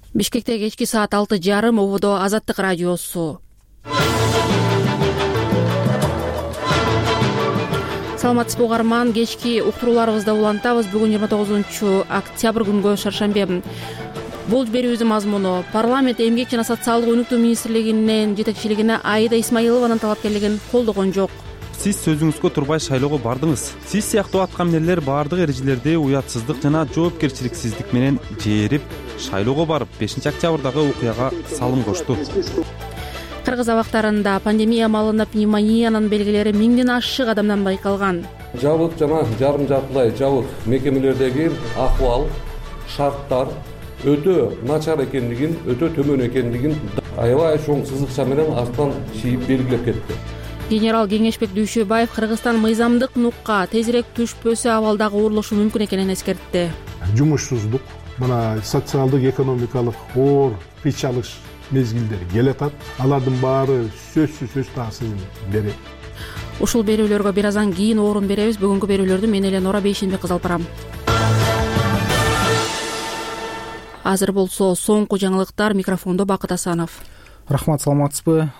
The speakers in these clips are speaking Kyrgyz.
Бишкекте кечки саат 6:30 ободо Азаттык радиосу. Саламатсызбы угарман, кечки уктурууларыбызда улантабыз. Бүгүн 29 октябрь күнгө шаршемби. Бул берүүбүздүн мазмуну парламент эмгек жана социалдык өнүктүү министрлигинин жетекчилигине Аида Исмаилованын талапкерлигин колдогон жок. Сиз сөзүңүзгө турбай шайлоого бардыңыз. Сиз сыяктуу аткаминерлер баардык эрежелерди уятсыздык жана жоопкерчиликсиздик менен жээрип, шайлоого барып 5 октябрдагы окуяга салым кошту. Кыргыз абактарында пандемия маалында пневмониянын белгилери 1000ден ашык адамдан байкалган. Жабык жана жарым жартылай жабык мекемелердеги акыбал, шарттар өтө начар экендигин, өтө төмөн экендигин аябай чоң сызыкча менен арттан чийип белгилеп кетти. Генерал Кеңешбек Дүйшөбаев Кыргызстан мыйзамдык нукка тезирээк түшпөсө абалдагы оорлошу мүмкүн экенин эскертти. Жумушсуздук, мына социалдык, экономикалык оор кыйчалыш мезгилдери келатат. Алардын баары сөзсүз таасирин берет. Ушул берүүлөргө бир аздан кийин орун беребиз. Бүгүнкү берүүлөрдү мен Эленора Бейшенбек кызы алып барам. Азыр болсо соңку жаңылыктар, микрофондо Бакыт Асанов. Рахмат, саламатсызбы?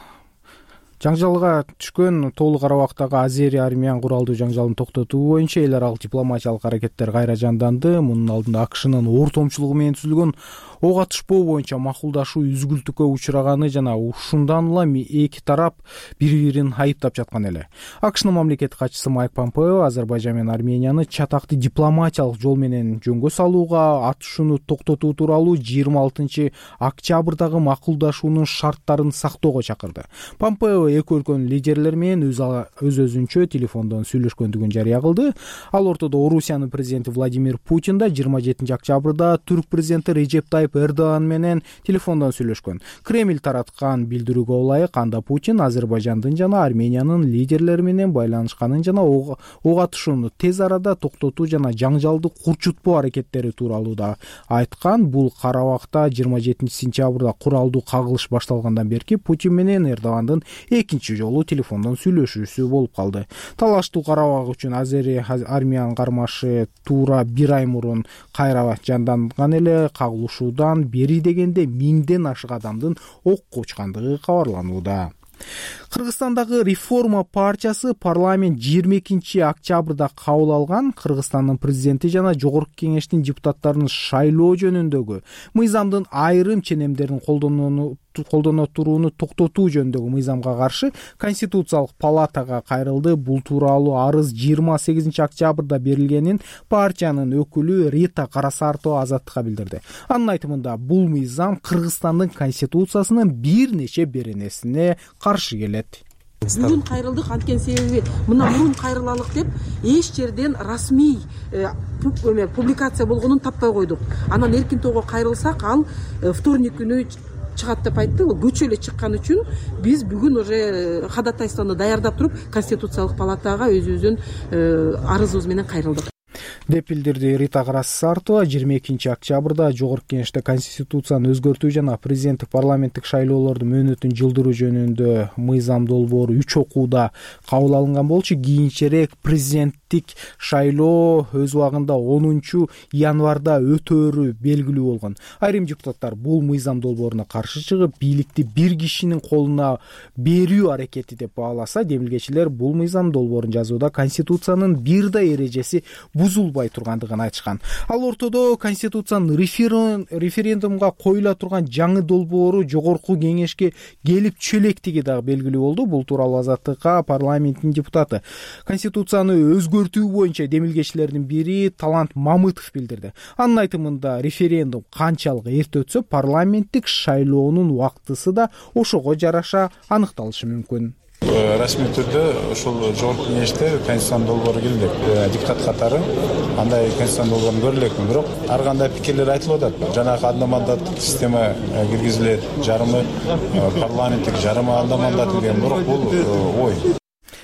Жаңжалга түшкөн Тоолу Карабактагы Азери армиян куралдуу жаңжалын токтотуу боюнча эл аралык дипломатиялык аракеттер кайра жанданды. Мунун алдында АКШнын ортомчулугу менен түзүлгөн ок атышпоо боюнча макулдашуу үзгүлтүккө учураганы жана ушундан улам эки тарап бири-бирин айыптап жаткан эле. АКШнын мамлекеттик катчысы Майк Помпео Азербайжан менен Арменияны чатакты дипломатиялык жол менен жөнгө салууга, атышууну токтотуу тууралуу 26 октябрдагы макулдашуунун шарттарын сактоого чакырды. Помпео эки өлкөнүн лидерлери менен өз-өзүнчө телефондон сүйлөшкөндүгүн жарыя кылды. Ал ортодо Орусиянын президенти Владимир Путин да 27 октябрда Түрк президенти Режеп Тайип Эрдоган менен телефондон сүйлөшкөн. Кремль тараткан билдирүүгө ылайык, анда Путин Азербайжандын жана Армениянын лидерлери менен байланышканын жана ок атышууну тез арада токтотуу жана жаңжалды курчутпоо аракеттери тууралуу да айткан. Бул Карабакта 27 сентябрда куралдуу кагылыш башталгандан берки Путин менен Эрдогандын экинчи жолу телефондон сүйлөшүүсү болуп калды. Талаштуу Карабак үчүн Азери армиян кармашы туура бир ай мурун кайра жанданган эле. Кагылышуудан бери дегенде 1000ден ашык адамдын окко учкандыгы кабарланууда. Кыргызстандагы Реформа партиясы парламент 22 октябрда кабыл алган Кыргызстандын президенти жана жогорку кеңештин депутаттарын шайлоо жөнүндөгү мыйзамдын айрым ченемдерин колдоно турууну токтотуу жөнүндөгү мыйзамга каршы Конституциялык палатага кайрылды. Бул тууралуу арыз 28 октябрда берилгенин партиянын өкүлү Рита Карасартова Азаттыкка билдирди. Анын айтымында бул мыйзам Кыргызстандын конституциясынын бир нече беренесине каршы келет. Бүгүн кайрылдык, анткени себеби мына мурун кайрылалык деп эч жерден расмий публикация болгонун таппай койдук. Анан эркин тоого кайрылсак, ал вторник күнү чыгат деп айтты. Көчө эле чыккан үчүн биз бүгүн уже ходатайствону даярдап туруп Конституциялык палатага өзүбүздүн арызыбыз менен кайрылдык деп билдирди Рита Карасартова. 22 октябрда жогорку кеңеште Конституцияны өзгөртүү жана президенттик парламенттик шайлоолордун мөөнөтүн жылдыруу жөнүндө мыйзам долбоору 3 окууда кабыл алынган болчу. Кийинчерээк президенттик шайлоо өз убагында 10 январда өтөөрү белгилүү болгон. Айрым депутаттар бул мыйзам долбооруна каршы чыгып, бийликти бир кишинин колуна берүү аракети деп бааласа, демилгечилер бул мыйзам долбоорун жазууда Конституциянын бир да эрежеси бузулбай тургандыгын айтышкан. Ал ортодо Конституциянын референдумга коюла турган жаңы долбоору жогорку кеңешке келип чөлектиги дагы белгилүү болду. Бул тууралуу Азаттыкка парламенттин депутаты Конституцияны өзгөртүү боюнча демилгечилердин бири Талант Мамытов билдирди. Анын айтымында референдум канчалык эрте өтсө, парламенттик шайлоонун убактысы да ошого жараша аныкталышы мүмкүн. Расмий түрдө ушул жогорку кеңеште конституциянын долбоору келдик. Депутат катары андай конституциянын долбоорун көрүлөкмүн, бирок ар кандай пикирлер айтылып атат. Жанагы одномандаттык система киргизилет, жарымы парламенттик, жарымы одномандат деген, бирок бул ой.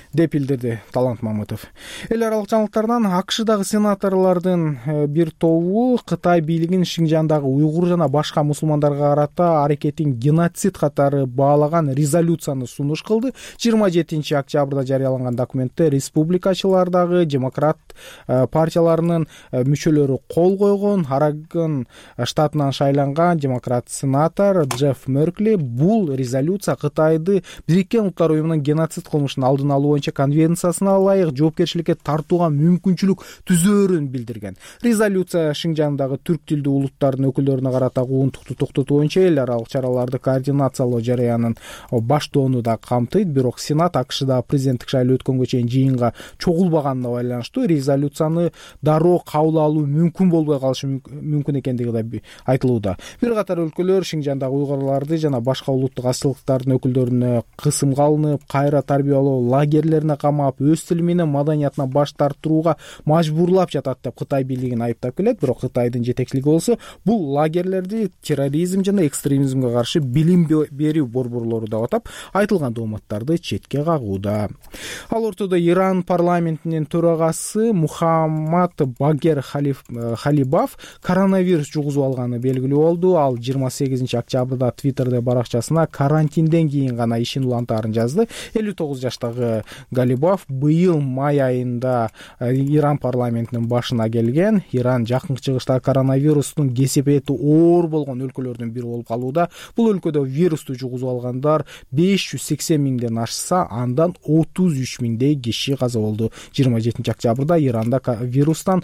деп билдирди Талант Мамытов. Эл аралык жаңылыктардан АКШдагы сенаторлордун бир тобу Кытай бийлигин Шинжандагы уйгур жана башка мусулмандарга карата аракетин геноцид катары баалаган резолюцияны сунуш кылды. 27 октябрда жарыяланган документте республикачылардагы демократ партияларынын мүчөлөрү кол койгон. Орегон штатынан шайланган демократ сенатор Джефф Меркли бул резолюция Кытайды Бириккен Улуттар уюмунун геноцид кылмышын алдын алуу боюнча конвенциясына ылайык жоопкерчиликке тартууга мүмкүнчүлүк түзөөрүн билдирген. Резолюция Шинжандагы түрк тилдүү улуттардын өкүлдөрүнө карата куугунтукту токтотуу боюнча эл аралык чараларды координациялоо жараянын баштоону да камтыйт. Бирок Сенат АКШда президенттик шайлоо өткөнгө чейин жыйынга чогулбаганына байланыштуу резолюцияны дароо кабыл алуу мүмкүн болбой калышы мүмкүн экендиги да айтылууда. Бир катар өлкөлөр Шинжандагы уйгурларды жана башка улуттук азчылыктардын өкүлдөрүнө кысымга алынып, кайра тарбиялоо лагерлерине камап, өз тили менен маданиятынан баш тартууга мажбурлап жатат деп Кытай бийлигин айыптап келет. Бирок Кытайдын жетекчилиги болсо бул лагерлерди терроризм жана экстремизмге каршы билим берүү борборлору деп атап, айтылган дооматтарды четке кагууда. Ал ортодо Иран парламентинин төрагасы Мухаммад Багер Халибаф коронавирус жугузуп алганы белгилүү болду. Ал 28 октябрда Twitter'де баракчасына карантинден кийин гана ишин улантаарын жазды. 59 жаштагы Галибаф быйыл май айында Иран парламентинин башына келген. Иран жакынкы чыгыштагы коронавирустун кесепети оор болгон өлкөлөрдүн бири болуп калууда. Бул өлкөдө вирусту жугузуп алгандар 580 миңден ашса, андан 33 миңдей киши каза болду. 27 октябрда Иранда вирустан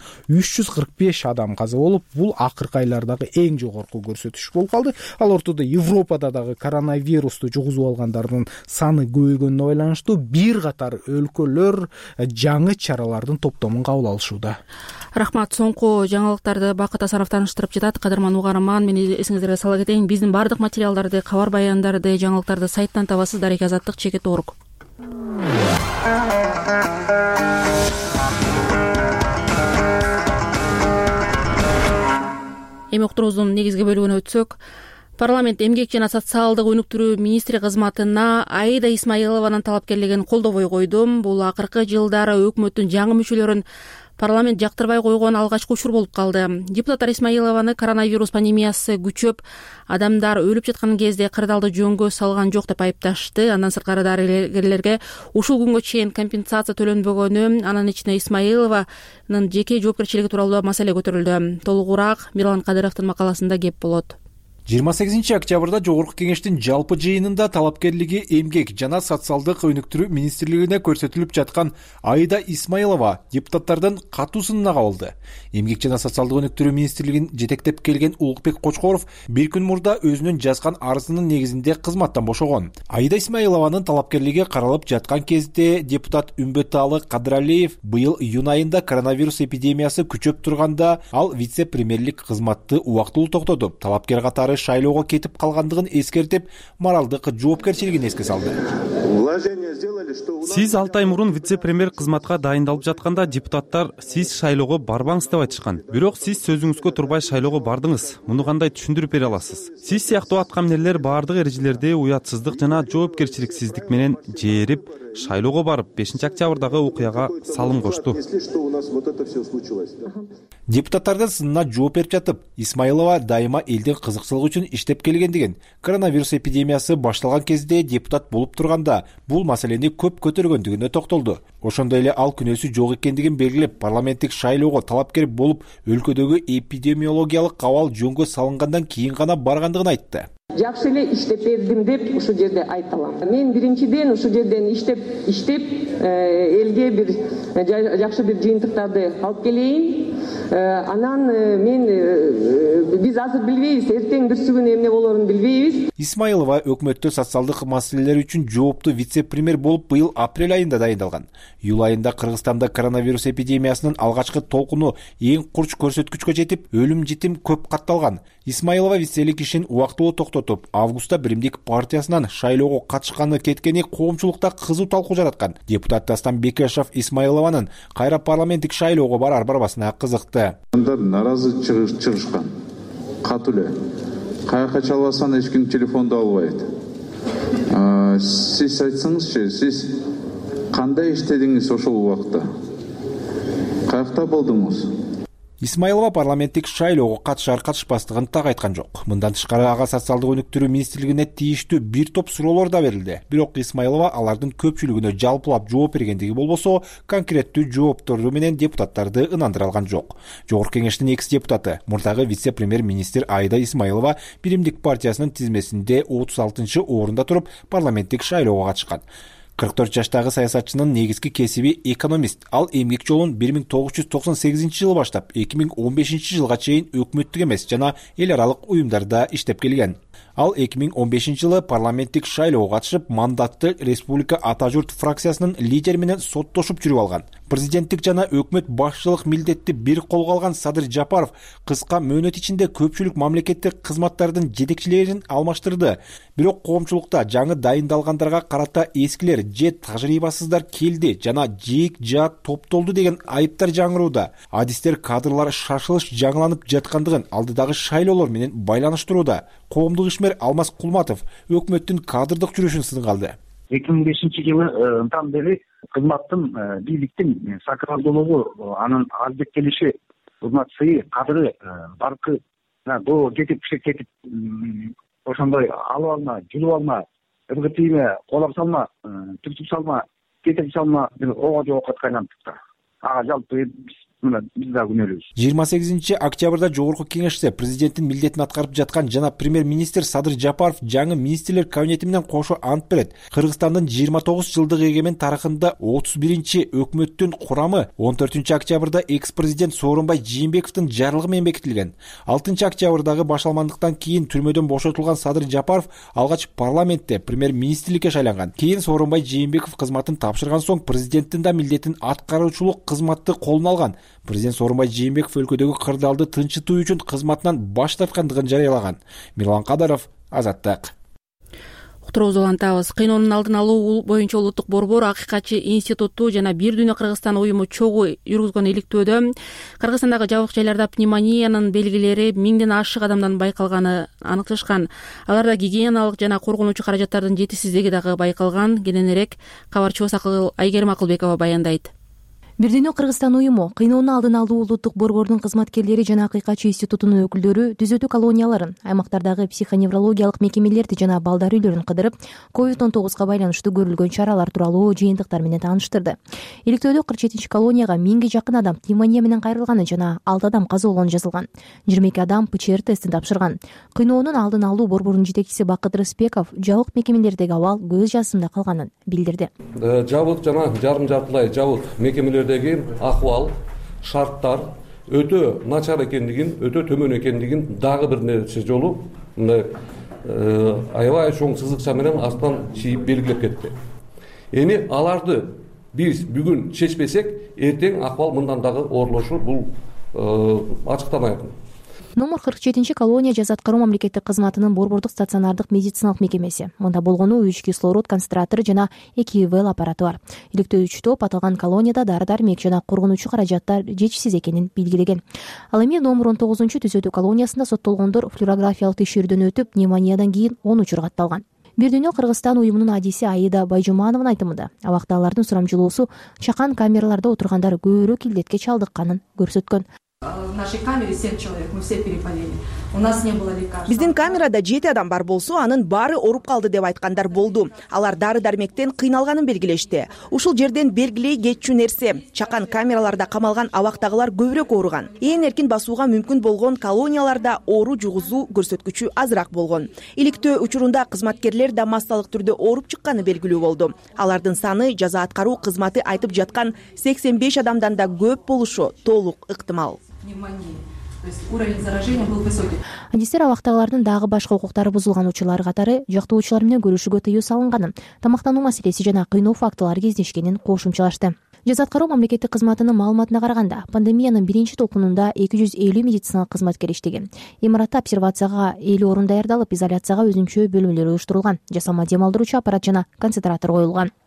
345 адам каза болуп, бул акыркы айлардагы эң жогорку көрсөтүш болуп калды. Ал ортодо Европада дагы коронавирусту жугузуп алгандардын саны көбөйгөнүнө байланыштуу бир катар өлкөлөр жаңы чаралардын топтомун кабыл алышууда. Рахмат. Соңку жаңылыктарды Бакыт Асанов тааныштырып жатат. Кадырман угарман, мен эсиңиздерге сала кетейин. Биздин бардык материалдарды, кабар баяндарды, жаңылыктарды сайттан табасыз. Дарек Азаттык, Чекет Орг. Эми уктуруубуздун негизги бөлүгүнө өтсөк, парламент эмгек жана социалдык өнүктүрүү министри кызматына Аида Исмаилованын талапкерлигин колдобой койду. Бул акыркы жылдары өкмөттүн жаңы мүчөлөрүн парламент жактырбай койгон алгачкы учур болуп калды. Депутаттар Исмаилованы коронавирус пандемиясы күчөп, адамдар өлүп жаткан кезде кырдаалды жөнгө салган жок деп айыпташты. Андан сырткары дарыгерлерге ушул күнгө чейин компенсация төлөнбөгөнү, анын ичинде Исмаилованын жеке жоопкерчилиги тууралуу маселе көтөрүлдү. Толугураак Мирлан Кадыровдун макаласында кеп болот. 28 октябрда Жогорку кеңештин жалпы жыйынында талапкерлиги эмгек жана социалдык өнүктүрүү министрлигине көрсөтүлүп жаткан Аида Исмаилова депутаттардын катуу сынына кабылды. Эмгек жана социалдык өнүктүрүү министрлигин жетектеп келген Улукбек Кочкоров бир күн мурда өзүнүн жазган арызынын негизинде кызматтан бошогон. Аида Исмаилованын талапкерлиги каралып жаткан кезде депутат Үмбөталы Кадыралиев быйыл июнь айында коронавирус эпидемиясы күчөп турганда ал вице-премьерлик кызматты убактылуу токтотуп, талапкер катары шайлоого кетип калгандыгын эскертип, моралдык жоопкерчилигин эске салды. Сиз 6 ай мурун вице-премьер кызматка дайындалып жатканда депутаттар сиз шайлоого барбаңыз деп айтышкан. Бирок сиз сөзүңүзгө турбай шайлоого бардыңыз. Муну кандай түшүндүрүп бере аласыз? Сиз сыяктуу аткамнерлер бардык эрежелерди уятсыздык жана жоопкерчиликсиздик менен жээрип, шайлоого барып 5 октябрдагы окуяга салым кошту. Депутаттардын сынына жооп берип жатып, Исмаилова дайыма элдин кызыкчылыгы үчүн иштеп келгендигин, коронавирус эпидемиясы башталган кезде депутат болуп турганда бул маселени көп көтөргөндүгүнө токтолду. Ошондой эле ал күнөөсү жок экендигин белгилеп, парламенттик шайлоого талапкер болуп, өлкөдөгү эпидемиологиялык абал жөнгө салынгандан кийин гана баргандыгын айтты. Жакшы эле иштеп бердим деп ушул жерде айта алам. Мен биринчиден ушул жерден иштеп элге бир жакшы бир жыйынтыктарды алып келейин. Анан биз азыр билбейбиз, эртең бүрсүгүн эмне болорун билбейбиз. Исмаилова өкмөттө социалдык маселелер үчүн жооптуу вице-премьер болуп быйыл апрель айында дайындалган. Июль айында Кыргызстанда коронавирус эпидемиясынын алгачкы толкуну эң курч көрсөткүчкө жетип, өлүм житим көп катталган. Исмаилова виселик ишин убактылуу токтотуп, августта Биримдик партиясынан шайлоого катышканы кеткени коомчулукта кызуу талкуу жараткан. Депутат Дастан Бекешев Исмаилованын кайра парламенттик шайлоого барбасына кызыкты. Андар наразы чыгышкан. Катуу эле. Каяка чалбасаң эч ким телефонду албайт. Сиз айтсаңызчы, сиз кандай иштедиңиз ошол убакта? Каякта болдуңуз? Исмаилова парламенттик шайлоого катышар-катышпастыгын так айткан жок. Мындан тышкары ага социалдык өнүктүрүү министрлигине тийиштүү бир топ суроолор да берилди. Бирок Исмаилова алардын көпчүлүгүнө жалпылап жооп бергендиги болбосо, конкреттүү жооптору менен депутаттарды ынандыра алган жок. Жогорку кеңештин экс депутаты, мурдагы вице-премьер-министр Айда Исмаилова Биримдик партиясынын тизмесинде 36-орунда туруп парламенттик шайлоого катышкан. 44 жаштагы саясатчынын негизги кесиби экономист. Ал эмгек жолун 1998-жылы баштап 2015-жылга чейин өкмөттүк эмес жана эл аралык уюмдарда иштеп келген. Ал 2015-жылы парламенттик шайлоого катышып, мандатты Республика Ата журт фракциясынын лидери менен соттошуп жүрүп алган. Президенттик жана өкмөт башчылык милдетти бир колго алган Садыр Жапаров кыска мөөнөт ичинде көпчүлүк мамлекеттик кызматтардын жетекчилерин алмаштырды. Бирок коомчулукта жаңы дайындалгандарга карата эскилер же тажрыйбасыздар келди жана жээк жаат топтолду деген айыптар жаңырууда. Адистер кадрлар шашылыш жаңыланып жаткандыгын алдыдагы шайлоолор менен байланыштырууда. Коомдук ишмер Алмаз Кулматов өкмөттүн кадрдык жүрүшүн сынга алды. 2005-жылдан бери кызматтын, бийликтин сакралдуулугу, анын албеттелиши, кызмат сыйы, кадыры баркы до кетип ошондой алып алма, жүрүп алма, ыргытыйма, колап салма, түртүп салма, кетирип салма, ого жоокко кайланып ага жалпы биз да күнөөлүүбүз. 28-октябрда жогорку кеңеште президенттин милдетин аткарып жаткан жана премьер-министр Садыр Жапаров жаңы министрлер кабинети менен кошо ант берет. Кыргызстандын 29 жылдык эгемен тарыхында 31-чи өкмөттүн курамы 14-октябрда экс-президент Сооронбай Жээнбековдун жарлыгы менен бекитилген. 6-октябрдагы башалмандыктан кийин түрмөдөн бошотулган Садыр Жапаров алгач парламентте премьер-министрликке шайланган. Кийин Сооронбай Жээнбеков кызматын тапшырган соң президенттин да милдетин аткаруучулук кызматты колуна алган. Президент Сооронбай Жээнбеков өлкөдөгү кырдаалды тынчытуу үчүн кызматынан баш тарткандыгын жарыялаган. Мирлан Кадаров, Азаттык. Уктуруубузду улантабыз. Кыйноонун алдын алуу боюнча улуттук борбор Акыйкатчы институту жана Бир дүйнө Кыргызстан уюму чогуу жүргүзгөн иликтөөдө Кыргызстандагы жабык жайларда пневмониянын белгилери 1000ден ашык адамдан байкалганы аныкташкан. Аларда гигиеналык жана коргонуучу каражаттардын жетишсиздиги дагы байкалган. Кененирээк кабарчыбыз Айгерим Акылбекова баяндайт. Бир дүйнө Кыргызстан уюму кыйноонун алдын алуу улуттук борбордун кызматкерлери жана Акыйкатчы институтунун өкүлдөрү түзөтүү колонияларын, аймактардагы психоневрологиялык мекемелерди жана балдар үйлөрүн кыдырып, COVID-19 байланыштуу көрүлгөн чаралар тууралуу жыйынтыктар менен тааныштырды. Иликтөөдө 47-чи колонияга 1000ге жакын адам пневмония менен кайрылганы жана 6 адам каза болгону жазылган. 22 адам ПЧР тестин тапшырган. Кыйноонун алдын алуу борборунун жетекчиси Бакыт Рыспеков жабык мекемелердеги абал көз жазымда калганын билдирди. Жабык жана жарым жартылай жабык мекемелердеги акыбал, шарттар өтө начар экендигин, өтө төмөн экендигин дагы бир нерсе жолу мындай аябай чоң сызыкча менен астан чийип белгилеп кетти. Эми аларды биз бүгүн чечпесек, эртең акыбал мындан дагы оорлошу бул ачыктан айкын. Номер 47-чи колония жаза аткаруу мамлекеттик кызматынын борбордук стационардык медициналык мекемеси. Мында болгону 3 кислород концентратору жана 2 ИВЛ аппараты бар. Иликтөөчү топ аталган колонияда дары-дармек жана коргонуучу каражаттар жетишсиз экенин билгилеген. Ал эми номер 19-чу түзөтүү колониясында соттолгондор флюорографиялык текшерүүдөн өтүп, пневмониядан кийин 10 учур катталган. Бир дүйнө Кыргызстан уюмунун адиси Аида Байжумановдун айтымында, абакта алардын сурамжылоосу чакан камераларда отургандар көбүрөөк илдетке чалдыкканын көрсөткөн. В нашей камере 7 человек, мы все переболели. У нас не было лекарств. Биздин камерада 7 адам бар болсо, анын баары оруп калды деп айткандар болду. Алар дары-дармектен кыйналганын белгилешти. Ушул жерден белгилей кетчү нерсе, чакан камераларда камалган абактагылар көбүрөөк ооруган. Ээн эркин басууга мүмкүн болгон колонияларда оору жугузуу көрсөткүчү азыраак болгон. Иликтөө учурунда кызматкерлер да массалык түрдө ооруп чыкканы белгилүү болду. Алардын саны жаза аткаруу кызматы айтып жаткан 85 адамдан да көп болушу толук ыктымал. То есть уровень заражения был высокий. Адистер абактагылардын дагы башка укуктары бузулган учурлар катары жактоочулар менен көрүшүүгө тыюу салынганын, тамактануу маселеси жана кыйноо фактылары кездешкенин кошумчалашты. Жаза аткаруу мамлекеттик кызматынын маалыматына караганда, пандемиянын биринчи толкунунда 250 медициналык кызматкер иштеген. Имаратта обсервацияга 50 орун даярдалып, изоляцияга өзүнчө бөлмөлөр уюштурулган. Жасалма дем алдыруучу аппарат жана концентратор коюлган.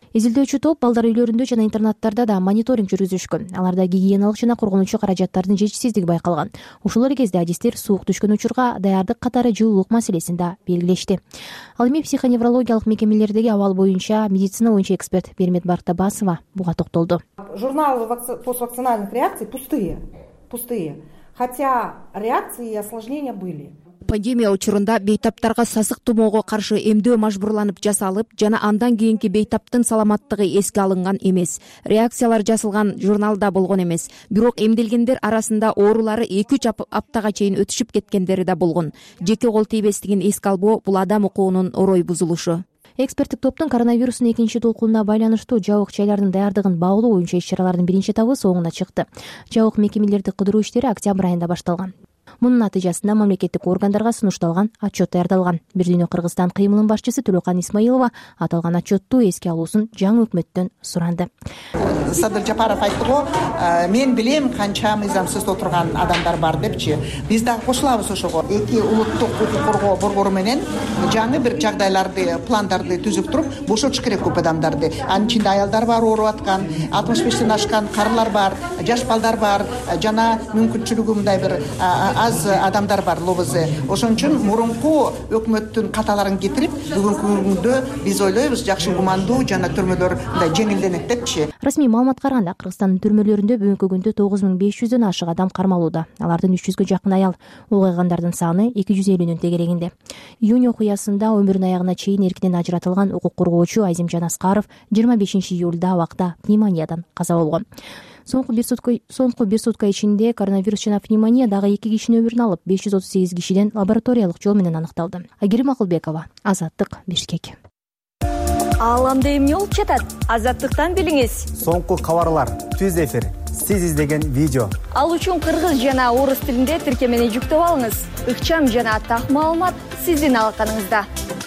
Изилдөөчү топ балдар үйлөрүндө жана интернаттарда да мониторинг жүргүзүшкөн. Аларда гигиеналык жана коргонуучу каражаттардын жетишсиздиги байкалган. Ушул эле кезде адистер суук түшкөн учурга даярдык катары жылуулук маселесин да белгилешти. Ал эми психоневрологиялык мекемелердеги абал боюнча медицина боюнча эксперт Бермет Бартабасова буга токтолду. Журналы поствакцинальных реакций пустые, хотя реакции и осложнения были. Пандемия учурунда бейтаптарга сасык тумоого каршы эмдөө мажбурланып жасалып, жана андан кийинки бейтаптын саламаттыгы эске алынган эмес. Реакциялар жасалган журналда болгон эмес. Бирок эмделгендер арасында оорулары 2-3 аптага чейин өтүшүп кеткендери да болгон. Жеке кол тийбестигин эске албоо бул адам укугунун орой бузулушу. Эксперттик топтун коронавирустун экинчи толкунуна байланыштуу жабык жайлардын даярдыгын багылуу боюнча иш-чаралардын биринчи этабы соңуна чыкты. Жабык мекемелерди кыдыруу иштери октябрь айында башталган. Мунун натыйжасында мамлекеттик органдарга сунушталган отчет даярдалган. Бирдүйнө Кыргызстан кыймылынын башчысы Төлөкан Исмаилова аталган отчетту эске алуусун жаңы өкмөттөн суранды. Садыр Жапаров айтты го, мен билем канча мыйзамсыз отурган адамдар бар депчи. Биз дагы кошулабыз ошого. Эки улуттук укук коргоо борбору менен жаңы бир жагдайларды, пландарды түзүп туруп, бошотуш керек көп адамдарды. Анын ичинде аялдар бар, ооруп аткан, 65тен ашкан карылар бар, жаш балдар бар, жана мүмкүнчүлүгү мындай бир аз адамдар бар лобызы. Ошон үчүн мурунку өкмөттүн каталарын кетирип, бүгүнкү күндө биз ойлойбуз жакшы кумандуу жана төрмөлөр мындай жеңилденет депчи. Расмий маалыматка караганда Кыргызстандын төрмөлөрүндө бүгүнкү күндө 9500дөн ашык адам кармалууда. Алардын 300гө жакын аял, улгайгандардын саны 250нүн тегерегинде. Июнь окуясында өмүрүнүн аягына чейин эркинен ажыратылган укук коргоочу Азимжан Аскаров 25-июлда абакта пневмониядан каза болгон. Соңку бир сутка ичинде коронавирус жана пневмония дагы 2 кишинин өмүрүн алып, 538 кишиден лабораториялык жол менен аныкталды. Айгерим Акылбекова, Азаттык, Бишкек. Ааламда эмне болуп жатат? Азаттыктан билиңиз. Соңку кабарлар, түз эфир, сиз издеген видео. Ал үчүн кыргыз жана орус тилинде тиркемени жүктөп алыңыз. Ыкчам жана так маалымат сиздин алаканыңызда.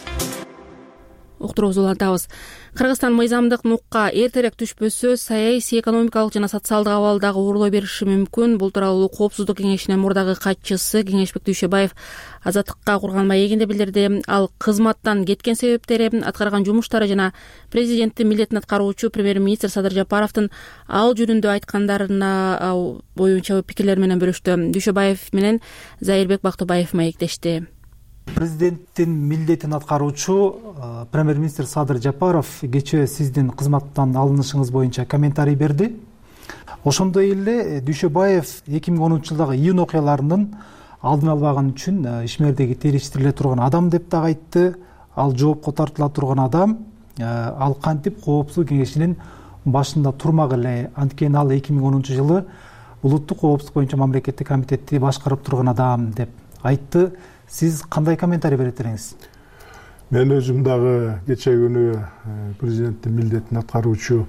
Уктуруубузду улантабыз. Кыргызстан мыйзамдык нукка эртерээк түшпөсө, саясий, экономикалык жана социалдык абалдагы оорлой бериши мүмкүн. Бул тууралуу Коопсуздук кеңешинин мурдагы катчысы Кеңешбек Дүйшөбаев Азаттыкка курган маегинде билдирди. Ал кызматтан кеткен себептери, аткарган жумуштары жана президенттин милдетин аткаруучу премьер-министр Садыр Жапаровдун ал жөнүндө айткандарына боюнча пикирлер менен бөлүштү. Дүйшөбаев менен Зайырбек Бактыбаев маектешти. Президенттин милдетин аткаруучу премьер-министр Садыр Жапаров кечээ сиздин кызматтан алынышыңыз боюнча комментарий берди. Ошондой эле Дүйшөбаев 2010-жылдагы июнь окуяларынын алдын албаган үчүн ишмердеги териштириле турган адам деп дагы айтты. Ал жоопко тартыла турган адам, ал кантип Коопсуздук кеңешинин башында турмак эле. Анткени ал 2010-жылы улуттук коопсуздук боюнча мамлекеттик комитетти башкарып турган адам деп айтты. Сиз кандай комментарий берет элеңиз? Мен өзүм дагы кечээ күнү президенттин милдетин аткаруучу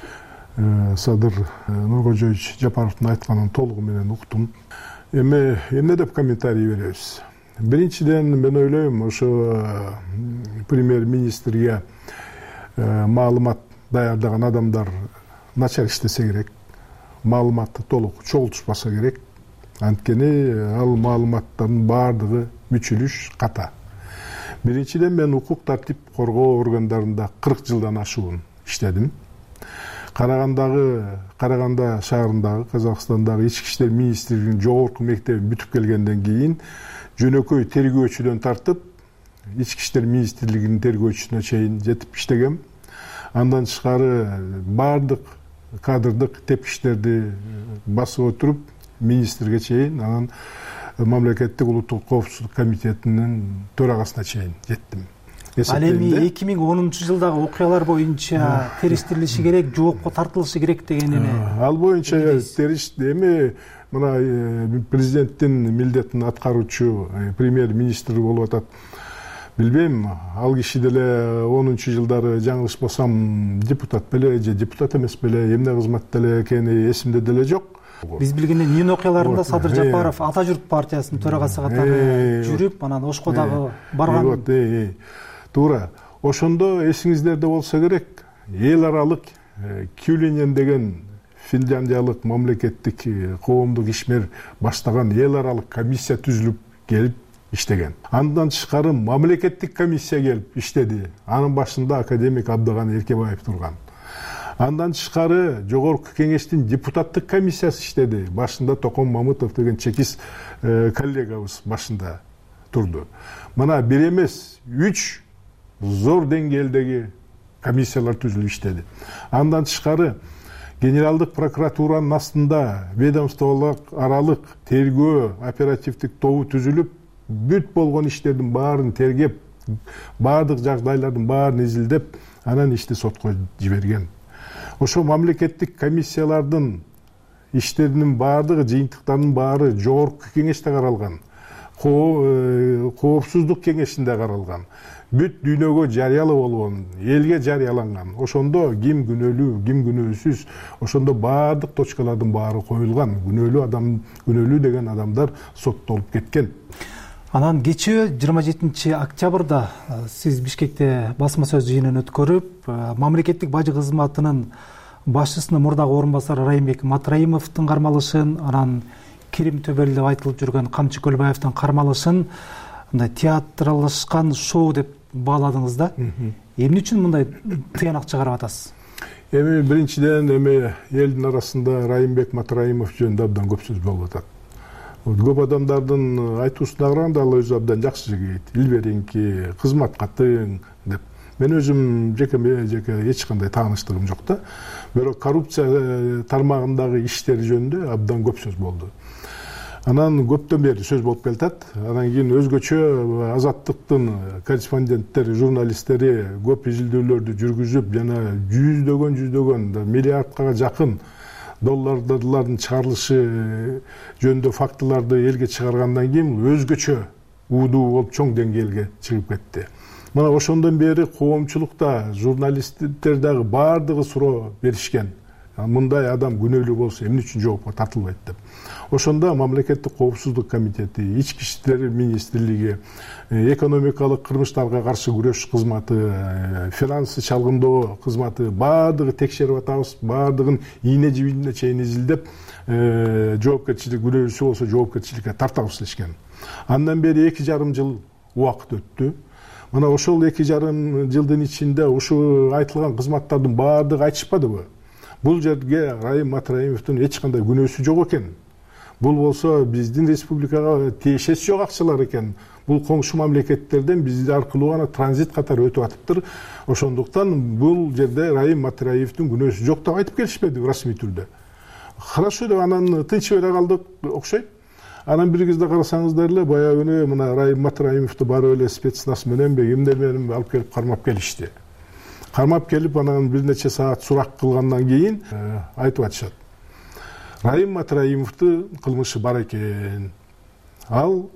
Садыр Нуркожоевич Жапаровдун айтканын толугу менен уктум. Эми эмне деп комментарий беребиз? Биринчиден мен ойлойм, ошо премьер-министрге маалымат даярдаган адамдар начар иштесе керек. Маалыматты толук чогултушпаса керек. Анткени ал маалыматтардын баардыгы мүчүлүш ката. Биринчиден мен укук тартип коргоо органдарында 40 жылдан ашуун иштедим. Караганда шаарындагы Казакстандагы Ички иштер министрлигинин жогорку мектебин бүтүп келгенден кийин жөнөкөй тергөөчүдөн тартып Ички иштер министрлигинин тергөөчүсүнө чейин жетип иштегем. Андан тышкары баардык кадрдык тепкичтерди басып отуруп министрге чейин, анан мамлекеттик улуттук коопсуздук комитетинин төрагасына чейин жеттим. Ал эми 2010-жылдагы окуялар боюнча териштирилиши керек, жоопко тартылышы керек деген эми. Ал боюнча эми мына президенттин милдетин аткаруучу премьер-министр болуп атат. Билбейм, ал киши деле 10-жылдары жаңылышпасам депутат беле же депутат эмес беле, эмне кызматта эле экени эсимде деле жок. Биз билгенден июнь окуяларында Садыр Жапаров Ата журт партиясынын төрагасы катары жүрүп, анан Ошко дагы барган. Туура. Ошондо эсиңиздерде болсо керек, эл аралык Кюлинен деген финляндиялык мамлекеттик коомдук ишмер баштаган эл аралык комиссия түзүлүп келип иштеген. Андан тышкары мамлекеттик комиссия келип иштеди. Анын башында академик Абдыган Эркебаев турган. Андан тышкары жогорку кеңештин депутаттык комиссиясы иштеди. Башында Токон Мамытов деген чекис коллегабыз башында турду. Мына бир эмес 3 зор деңгээлдеги комиссиялар түзүлүп иштеди. Андан тышкары генералдык прокуратуранын астында ведомстволук аралык тергөө оперативдик тобу түзүлүп, бүт болгон иштердин баарын тергеп, баардык жагдайлардын баарын изилдеп, анан ишти сотко жиберген. Ошо мамлекеттик комиссиялардын иштеринин баардыгы, жыйынтыктардын баары жогорку кеңеште каралган, коопсуздук кеңешинде каралган, бүт дүйнөгө жарыялуу болгон, элге жарыяланган. Ошондо ким күнөөлүү, ким күнөөсүз, ошондо баардык точкалардын баары коюлган. Күнөөлүү деген адамдар соттолуп кеткен. Анан кечээ 27 октябрда сиз Бишкекте басма сөз жыйынын өткөрүп, мамлекеттик бажы кызматынын башчысынын мурдагы орун басары Райымбек Матраимовдун кармалышын, анан Кирим Төбөл деп айтылып жүргөн Камчы Көлбаевдин кармалышын мындай театралдашкан шоу деп бааладыңыз да. Эмне үчүн мындай тыянак чыгарып атасыз? Эми биринчиден элдин арасында Райымбек Матраимов жөнүндө абдан көп сөз болуп атат. Көп адамдардын айтуусуна караганда ал өзү абдан жакшы жигит, илберинки, кызматка тың деп. Мен өзүм жеке эч кандай тааныштыгым жок да. Бирок коррупция тармагындагы иштери жөнүндө абдан көп сөз болду. Анан көптөн бери сөз болуп келатат. Анан кийин өзгөчө Азаттыктын корреспонденттери, журналисттери көп изилдөөлөрдү жүргүзүп, жана жүздөгөн миллиардка жакын долларлардын чыгарылышы жөнүндө фактыларды элге чыгаргандан кийин өзгөчө уудуу болуп чоң деңгээлге чыгып кетти. Мына ошондон бери коомчулукта, журналисттер дагы баардыгы суроо беришкен. Мындай адам күнөөлүү болсо эмне үчүн жоопко тартылбайт деп. Ошондо мамлекеттик коопсуздук комитети, ички иштер министрлиги, экономикалык кылмыштарга каршы күрөш кызматы, финансы чалгындоо кызматы баардыгы текшерип атабыз, баардыгын ийне жибине чейин изилдеп, жоопкерчилик күнөөсү болсо жоопкерчиликке тартабыз дешкен. Андан бери 2,5 жыл убакыт өттү. Мына ошол 2,5 жылдын ичинде ушу айтылган кызматтардын баардыгы айтышпадыбы? Бул жерге Райым Матраимовдун эч кандай күнөөсү жок экен. Бул болсо биздин республикага тиешеси жок акчалар экен. Бул коңшу мамлекеттерден биз аркылуу гана транзит катары өтүп атыптыр. Ошондуктан бул жерде Райым Матраимовдун күнөөсү жок деп айтып келишпеди расмий түрдө. Хорошо деп анан тынчып эле калдык окшойт. Анан бир кезде карасаңыздар эле баягы мына Райым Матраимовду барып эле спецназ менен эмне менен алып келип кармап келишти. Кармап келип анан бир нече саат сурак кылгандан кийин айтып атышат. Райым Матраимовдун кылмышы бар экен. Ал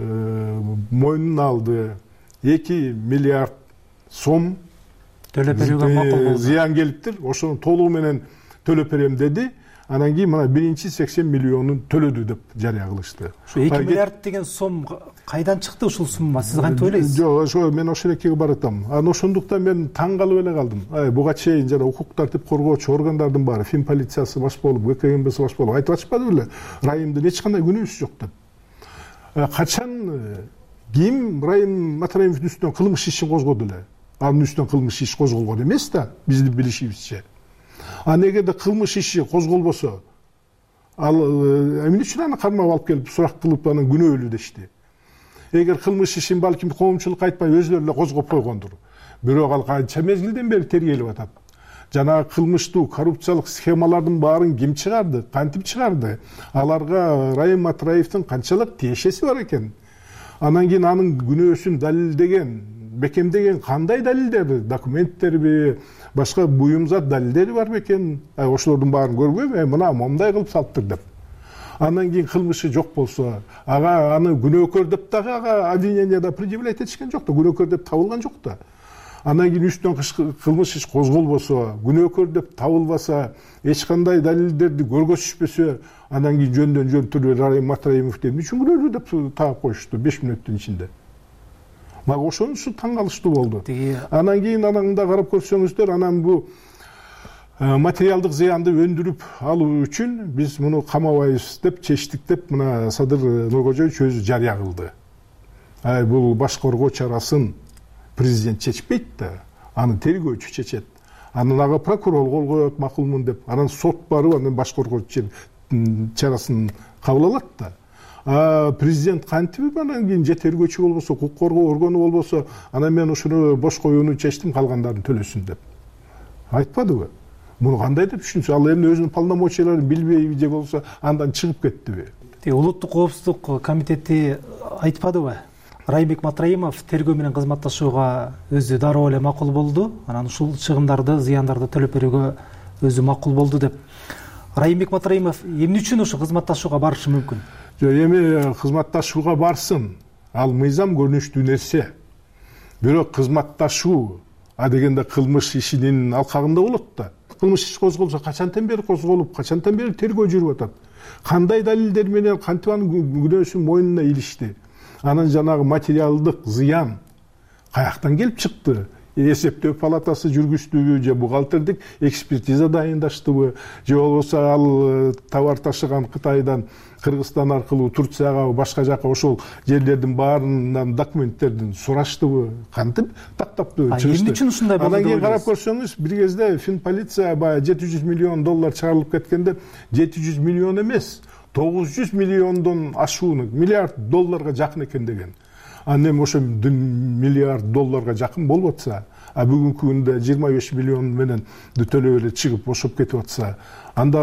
мойнуна алды. 2 миллиард сом төлөп берүүгө макул болду. Зыян келиптир. Ошону толугу менен төлөп берем деди. Анан кийин мына 80 миллионун төлөдү деп жарыя кылышты. Ушу 2 миллиард деген сом кайдан чыкты ушул сумма? Сиз кантип ойлойсуз? Жок, ошо мен ошол экеге баратам. Анан ошондуктан мен таң калып эле калдым. Буга чейин жана укук тартип коргоочу органдардын баары, Фин полициясы баш болуп, ГКМБси баш болуп айтып атышпады беле? Райымдын эч кандай күнөөсү жок деп. Качан ким Райым Матраимовдун үстүнөн кылмыш ишин козгоду эле? Анын үстүнөн кылмыш иш козголгон эмес да, биздин билишибизче. Ал эгерде кылмыш иши козголбосо, ал эмне үчүн аны кармап алып келип сурак кылып анан күнөөлүү дешти? Эгер кылмыш ишин балким коомчулук айтпай өзүлөрү эле козгоп койгондур. Бирок ал канча мезгилден бери тергелип атат. Жана кылмыштуу коррупциялык схемалардын баарын ким чыгарды, кантип чыгарды? Аларга Райым Матраимовдун канчалык тиешеси бар экен? Анан кийин анын күнөөсүн далилдеген, бекемдеген кандай далилдер, документтерби, башка буюмзат далилдери бар бекен? Ошолордун баарын көрбөйбү? Мына момундай кылып салыптыр деп. Андан кийин кылмышы жок болсо, ага аны күнөөкөр деп дагы ага обвиненияда предъявлять этишкен жок да, күнөөкөр деп табылган жок да. Андан кийин үстүнөн кылмыш иш козголбосо, күнөөкөр деп табылбаса, эч кандай далилдерди көргөзүшпөсө, андан кийин жөндөн жөн түрдө Райым Матраимов эмне үчүн күнөөлүү деп таап коюшту 5 мүнөттүн ичинде. Мага ошонусу таң калыштуу болду. Анан кийин ананда карап көрсөңүздөр, анан бу материалдык зыянды өндүрүп алуу үчүн биз муну камабайбыз деп чечтик деп мына Садыр Нуркожоевич өзү жарыя кылды. Бул баш коргоо чарасын президент чечпейт да, аны тергөөчү чечет. анан ага прокурор кол коет макулмун деп, анан сот барып анан баш коргоочу чарасын кабыл алат да. Президент кантип анан кийин же тергөөчү болбосо, укук коргоо органы болбосо, анан мен ушуну бош коюуну чечтим, калгандарын төлөсүн деп айтпадыбы? Муну кандай деп түшүнсө, ал эмне өзүнүн полномочияларын билбейби же болбосо андан чыгып кеттиби? Улуттук коопсуздук комитети айтпадыбы? Райымбек Матраимов тергөө менен кызматташууга өзү дароо эле макул болду, анан ушул чыгымдарды, зыяндарды төлөп берүүгө өзү макул болду деп. Райымбек Матраимов эмне үчүн ушу кызматташууга барышы мүмкүн? Эми кызматташууга барсын, ал мыйзам көрүнүштүү нерсе. Бирок кызматташуу дегенде кылмыш ишинин алкагында болот да. Кылмыш иш козголсо качантан бери козголуп, качантан бери тергөө жүрүп атат. Кандай далилдер менен кантип анын күнөөсүн мойнуна илишти? Анан жанагы материалдык зыян каяктан келип чыкты? Эсептөө палатасы жүргүздүбү же бухгалтердик экспертиза дайындаштыбы же болбосо ал товар ташыган Кытайдан, Кыргызстан аркылуу Турцияга, башка жака ошол жерлердин баарынан документтердин сураштыбы? Кантип тактаптуу чыгышты? Эмне үчүн ушундай болду? Анан кийин карап көрсөңүз, бир кезде Финполиция баягы $700 миллион чыгарылып кеткенде, $700 миллион эмес, $900 миллиондон ашууну, $1 миллиард жакын экен деген. Анан эми ошо $1 миллиард жакын болуп атса, бүгүнкү күндө 25 миллион менен төлөп эле чыгып бошоп кетип атса, анда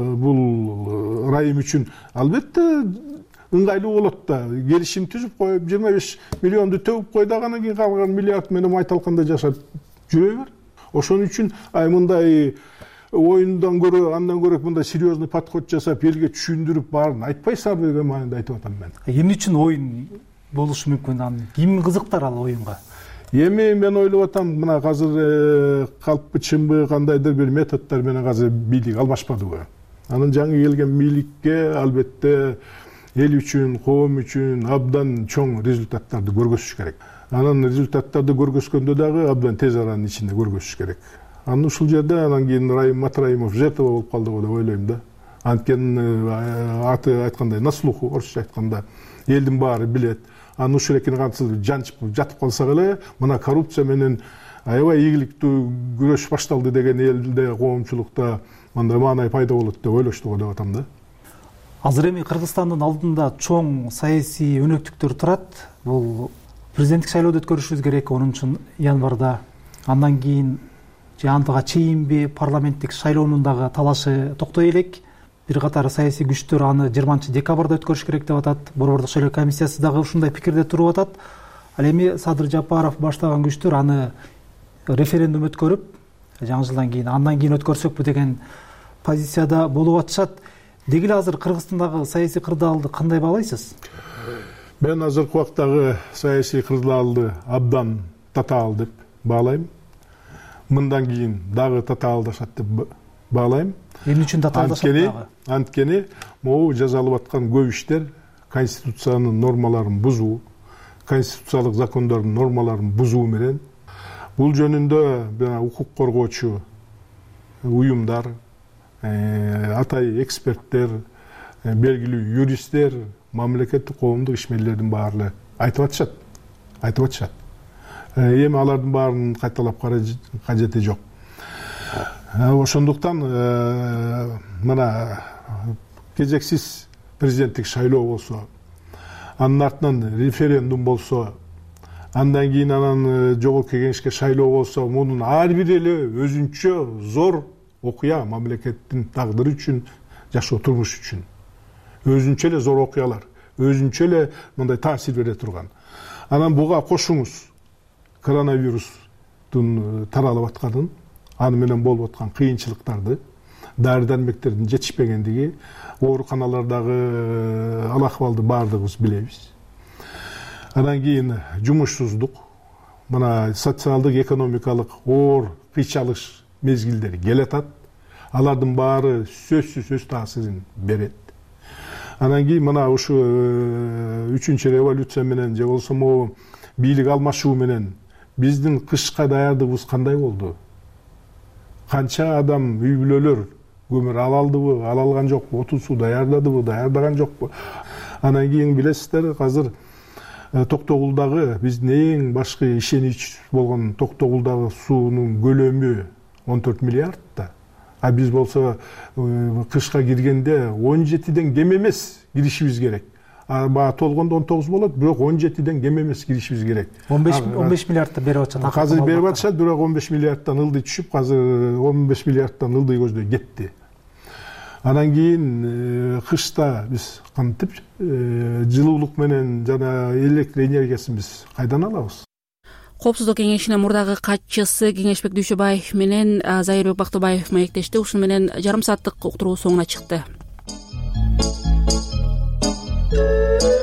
бул райым үчүн албетте ыңгайлуу болот да. Келишим түзүп коюп, 25 миллионду төп кой да, анан кийин калган миллиард менен айталканда жашап жүрө бер. Ошон үчүн мындай оюндан көрө, андан көрө мындай серьезный подход жасап, элге түшүндүрүп баарын айтпайсыңар деген маанайда айтып атам мен. Эмне үчүн оюн болушу мүмкүн? Ким кызыктар ал оюнга? Эми мен ойлоп атам, мына азыр калппы чынбы кандайдыр бир методдор менен азыр бийлик алмашпадыбы? Анын жаңы келген бийликке албетте эл үчүн, коом үчүн абдан чоң результаттарды көргөзүш керек. Анан результаттарды көргөзгөндө дагы абдан тез аранын ичинде көргөзүш керек. Анын ушул жерде анан кийин Райым Матраимов жертва болуп калдыбы деп ойлойм да. Анткени аты айткандай на слуху, орусча айтканда элдин баары билет. Анын ушул экени кантип жанчып жатып калсак эле, мына коррупция менен аябай ийгиликтүү күрөш башталды деген элде, коомчулукта мындай маанай пайда болот деп ойлоштук деп атам да. Азыр эми Кыргызстандын алдында чоң саясий өнөктүктөр турат. Бул президенттик шайлоодо өткөрүшүбүз керек 10 январда. Андан кийин же антыга чейинби парламенттик шайлоонун дагы талашы токтой элек. Бир катар саясий күчтөр аны 20 декабрда өткөрүш керек деп атат. Борбордук шайлоо комиссиясы дагы ушундай пикирде туруп атат. Ал эми Садыр Жапаров баштаган күчтөр аны референдум өткөрүп, жаңы жылдан кийин андан кийин өткөрсөкпү деген позицияда болуп атышат. Деги эле азыр Кыргызстандагы саясий кырдаалды кандай баалайсыз? Мен азыркы убактагы саясий кырдаалды абдан татаал деп баалайм. Мындан кийин дагы татаалдашат деп баалайм. Эмне үчүн татаалдашат дагы? Анткени могу жазалып аткан көп иштер конституциянын нормаларын бузуу, конституциялык закондордун нормаларын бузуу менен бул жөнүндө укук коргоочу уюмдар, атай эксперттер, белгилүү юристтер, мамлекеттик коомдук ишмерлердин баары айтып атышат. Эми алардын баарын кайталап кажети жок. Ошондуктан мына кезексиз президенттик шайлоо болсо, анын артынан референдум болсо, андан кийин анан жогорку кеңешке шайлоо болсо, мунун ар бири эле өзүнчө зор окуя мамлекеттин тагдыры үчүн, жашоо турмуш үчүн. Өзүнчө эле зор окуялар, өзүнчө эле мындай таасир бере турган. Анан буга кошуңуз коронавирустун таралып атканын, аны менен болуп аткан кыйынчылыктарды, дары-дармектердин жетишпегендиги, ооруканалардагы ал-акыбалды баардыгыбыз билебиз. Андан кийин жумушсуздук, мына социалдык, экономикалык оор кыйчалыш мезгилдери келатат. Алардын баары сөзсүз өз таасирин берет. Андан кийин мына ушу 3-чү революция менен же болсо могу бийлик алмашуу менен биздин кышка даярдыгыбыз кандай болду? Канча адам үй бүлөлөр көмүр ала алдыбы, ала алган жокпу, отун суу даярдадыбы, даярдаган жокпу? Анан кийин билесиздер, азыр Токтогулдагы биздин эң башкы ишенич болгон Токтогулдагы суунун көлөмү 14 миллиард да. А биз болсо кышка киргенде 17ден кем эмес киришибиз керек. Баа толгондо 19 болот, бирок 17ден кем эмес киришибиз керек. 15 миллиардты берип атышат. Азыр берип атышат, бирок 15 миллиардтан ылдый түшүп, азыр 15 миллиардтан ылдый көздөй кетти. Анан кийин кышта биз кантип жылуулук менен жана электр энергиясын биз кайдан алабыз? Коопсуздук кеңешинин мурдагы катчысы Кеңешбек Дүйшөбаев менен Зайырбек Бактыбаев маектешти. Ушуну менен жарым сааттык уктуруу соңуна чыкты.